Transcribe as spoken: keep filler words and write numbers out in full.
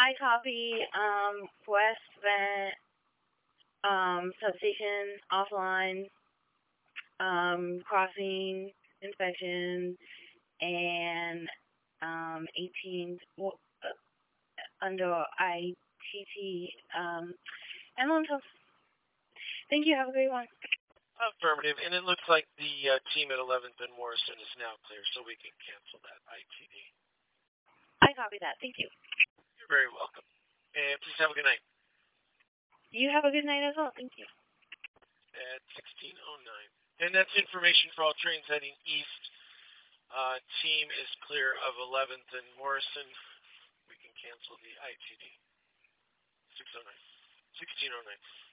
I copy um, West Vent um, substation offline, um, crossing inspection, and um, eighteen well, uh, under I T T. Um, and Montel. Thank you. Have a great one. Affirmative, and it looks like the uh, team at eleventh and Morrison is now clear, so we can cancel that I T D. I copy that. Thank you. You're very welcome. And please have a good night. You have a good night as well. Thank you. At sixteen oh nine. And that's information for all trains heading east. Uh, team is clear of eleventh and Morrison. We can cancel the I T D. six oh nine. sixteen oh nine.